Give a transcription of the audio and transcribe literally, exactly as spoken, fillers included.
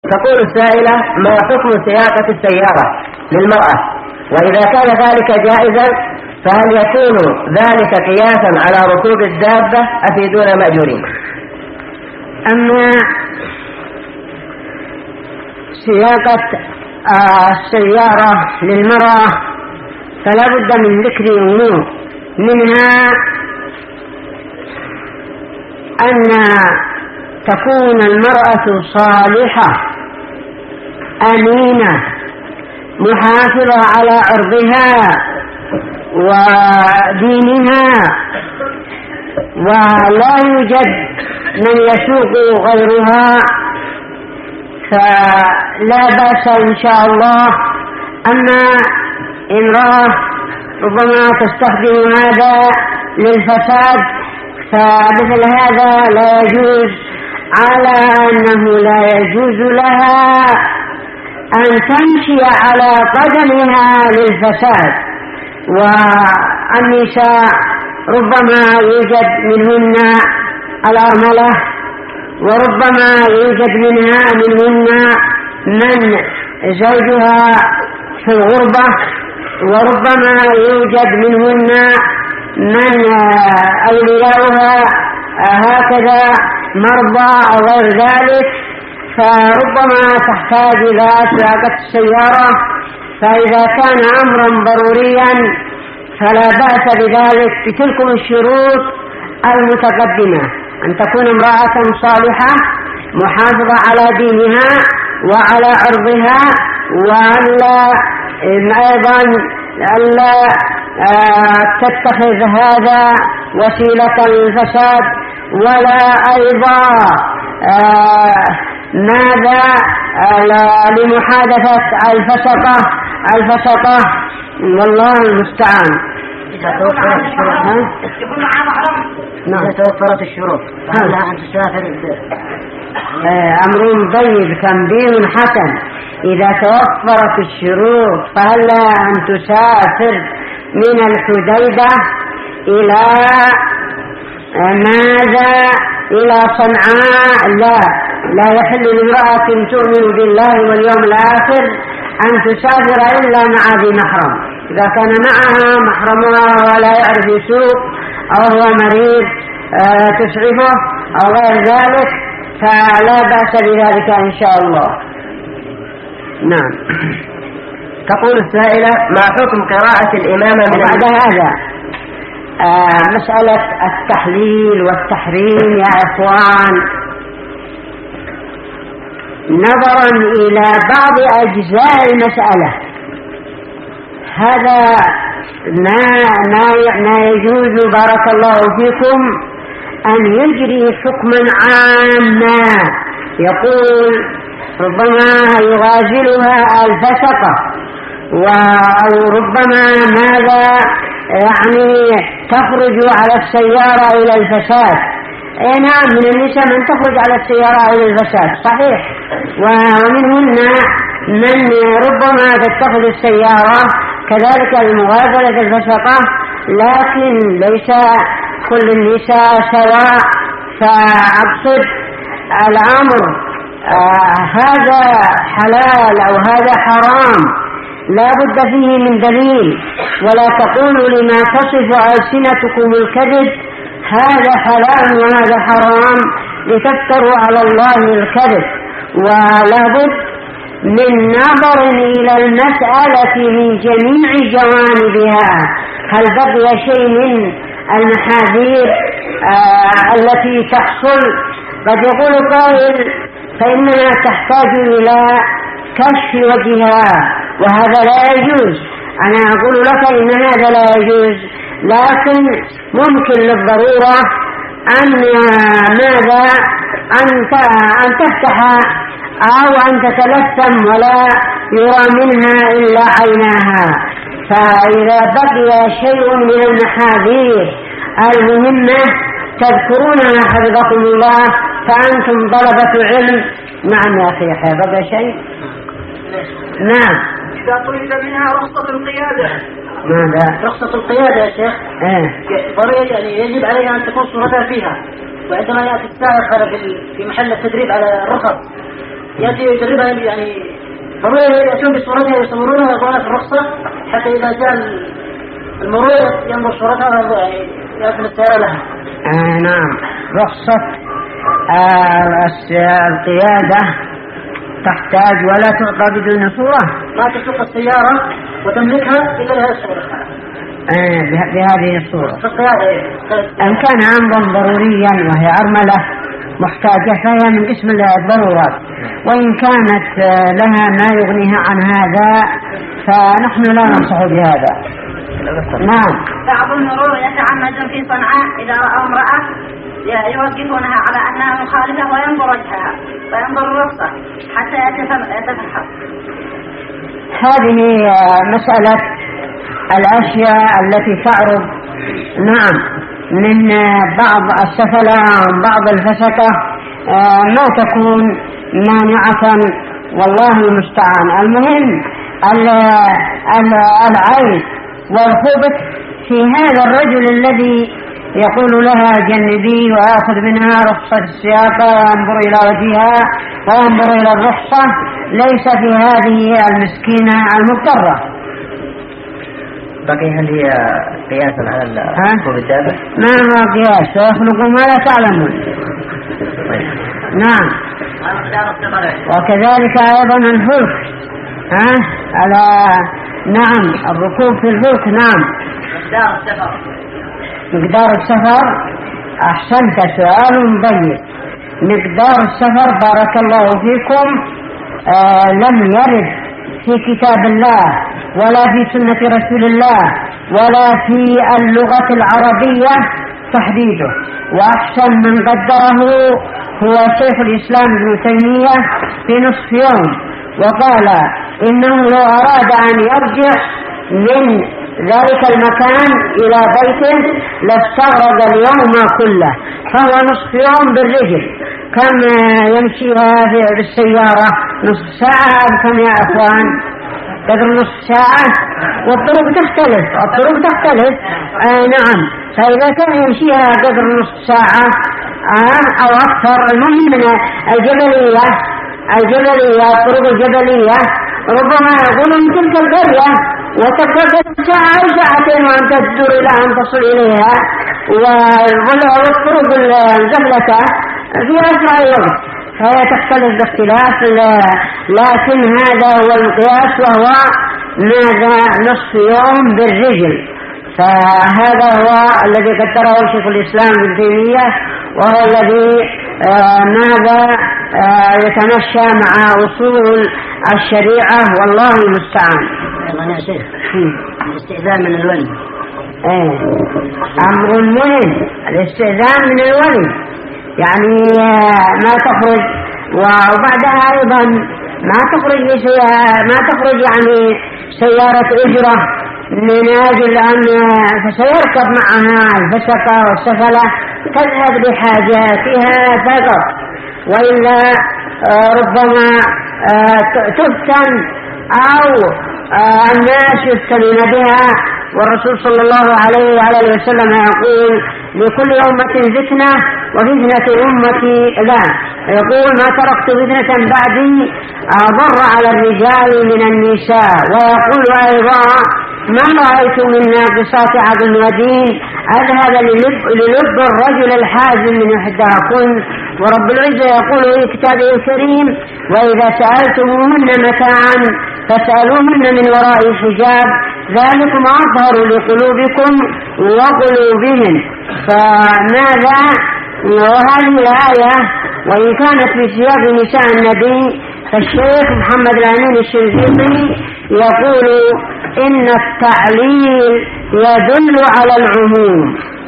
تقول السائلة: ما حكم سياقة السيارة للمرأة؟ وإذا كان ذلك جائزا فهل يكون ذلك قياسا على ركوب الدابة أفيدونا مأجورين؟ أما سياقة السيارة للمرأة فلا بد من ذكر أمور، منها أن تكون المرأة صالحة أمينة محافظة على عرضها ودينها، ولا يوجد من يسوق غيرها، فلا بأس إن شاء الله. أما امرأة ربما تستخدم هذا للفساد فمثل هذا لا يجوز، على أنه لا يجوز لها أن تمشي على قدمها للفساد. والنساء ربما يوجد منهن الأرملة، وربما يوجد منها منهن من زوجها في الغربة، وربما يوجد منهن من أولياؤها هكذا مرضى أو غير ذلك، فربما تحتاج إلى سياقة السيارة. فإذا كان أمرا ضروريا فلا بأس بذلك بتلك الشروط المتقدمة: أن تكون امرأة صالحة محافظة على دينها وعلى عرضها، وألا أيضا ألا تتخذ هذا وسيلة الفساد، ولا أيضا ماذا لمحادثة الفسقة الفسقة والله المستعان. إذا توفرت الشروط إذا توفرت الشروط فهل لها أن تسافر؟ أمر طيب، تنبيه حسن. إذا توفرت الشروط فهل لها أن تسافر من الحديدة إلى ماذا إلى صنعاء؟ لا لا يحل لامرأة تؤمن بالله واليوم الآخر أن تسافر إلا مع ذي محرم. إذا كان معها محرمها ولا يعرف يسوق أو هو مريض تسعفه أو غير ذلك فلا بأس بذلك إن شاء الله. نعم. تقول السائلة: ما حكم قراءة الإمامة من بعد هذا آه مسألة التحليل والتحريم يا إخوان، نظرا إلى بعض أجزاء المسألة هذا ما, ما, ما يجوز بارك الله فيكم أن يجري حكما عاما يقول ربما يغازلها الفسقة، أو ربما ماذا يعني تخرج على السيارة إلى الفساد. اي نعم، من النساء من تخرج على السيارة إلى الفساد صحيح، ومنهن من ربما تتخذ السيارة كذلك المغازلة الفسقة، لكن ليس كل النساء سواء. فأقصد الأمر آه هذا حلال أو هذا حرام لا بد فيه من دليل، ولا تقولوا لما تصف ألسنتكم الكذب هذا حلال وهذا حرام لتفتروا على الله الكذب. ولا بد من نظر إلى المسألة من جميع جوانبها، هل بقي شيء من المحاذير آه التي تحصل؟ قد يقول قائل فإنها تحتاج إلى كشف وجهها وهذا لا يجوز. أنا أقول لك إن هذا لا يجوز، لكن ممكن للضرورة أن ماذا أن تفتح أو أن تتلثم ولا يرى منها إلا عيناها. فإذا بقي شيء من المحاذير المهمة تذكرونها حفظكم الله، فأنتم طلبة علم. نعم يا أخي يحيى، بقي شيء؟ نعم. إذا طلب منها رخصة القيادة. ماذا؟ رخصة القيادة يا شيخ. إيه. ضروري يعني يجب عليها أن تكون صورتها فيها، وعندما يأتي السائق في محل التدريب على الرخص يأتي يجربها يعني ضروري يأتون بصورتها ويصورونها ويضعونها في الرخصة حتى إذا جاء المرور ينظر صورتها يأخذ السيارة لها. آه نعم. رخصة آه القيادة تحتاج ولا تعطى بدون صورة. ما تسوق السيارة وتملكها إلا لها الصورة. آه بهذه الصورة. إن كان أمرا ضروريا وهي أرملة محتاجة فهي من قسم الضرورات، وإن كانت لها ما يغنيها عن هذا فنحن لا ننصح بهذا. نعم. بعض المرور يتعمد في صنعاء إذا رأوا امرأة يوقفونها على أنها مخالفة وينظر وجهها وينظر الرخصة حتى يتفحص. هذه مسألة الأشياء التي تعرض نعم من بعض السفلة بعض الفسقة ما تكون مانعة والله المستعان. المهم العين والخبث في هذا الرجل الذي يقول لها جنبي ويأخذ منها رخصة السياقة وينظر إلى وجهها وينظر إلى الرخصة، ليس في هذه المسكينة المضطرة. بقي هل هي قياسا على ركوب الدابة؟ ما هو قياس، ويخلق ما لا تعلمون. نعم. وكذلك أيضا الفلك ها على نعم الركوب في الفلك. نعم. مقدار السفر. مقدار السفر أحسنت، سؤال طيب. مقدار السفر بارك الله فيكم آه لم يرد في كتاب الله ولا في سنة رسول الله ولا في اللغة العربية تحديده، وأحسن من قدره هو شيخ الإسلام ابن تيمية في نصف يوم، وقال إنه لو أراد أن يرجع من ذلك المكان إلى بيته لاستغرق اليوم كله، فهو نصف يوم بالرجل. كم يمشيها بالسيارة؟ نصف ساعة. كم يا أخوان؟ قدر نصف ساعة. والطرق تختلف الطرق تختلف آه نعم. فإذا كان يمشيها قدر نصف ساعة آه أو أكثر. المهم من الجبلية الجبلية الطرق الجبلية ربما يقول من تلك القرية وتبقى ساعة أو ساعتين وأنت تدور إلى أن تصل إليها، والطرق الزفلة في أسرع الوقت، فهي تختلف باختلاف. لكن هذا هو القياس، وهو ماذا نصف يوم بالرجل. فهذا هو الذي قدره شيخ الإسلام ابن تيمية، وهو الذي آه ماذا آه يتمشى مع أصول الشريعة والله المستعان. الله يا شيخ. الاستئذان من الولي ايه أمر مهم. الاستئذان من الولي يعني ما تخرج، وبعدها أيضا ما تخرج ما تخرج يعني سيارة أجرة من أجل أن فسيركب معها الفسقة والسفلة، تذهب لحاجاتها فقط، وإلا ربما تفتن أو الناس يفتنون بها. والرسول صلى الله عليه وعلى وسلم يقول لكل أمة فتنة وفتنة أمتي لا، يقول ما تركت فتنة بعدي أضر على الرجال من النساء. ويقول أيضا ما رأيت من ناقصات عقل ودين أذهب للب الرجل الحازم من إحداكن. ورب العزة يقول في كتابه الكريم وإذا سألتموهن متاعا فاسألوهن من وراء حجاب ذلكم أظهر لقلوبكم وقلوبهم. فماذا وهذه الآية وإن كانت في سياق نساء النبي، فالشيخ محمد الأمين الشنقيطي يقول إن التعليل يدل على العموم.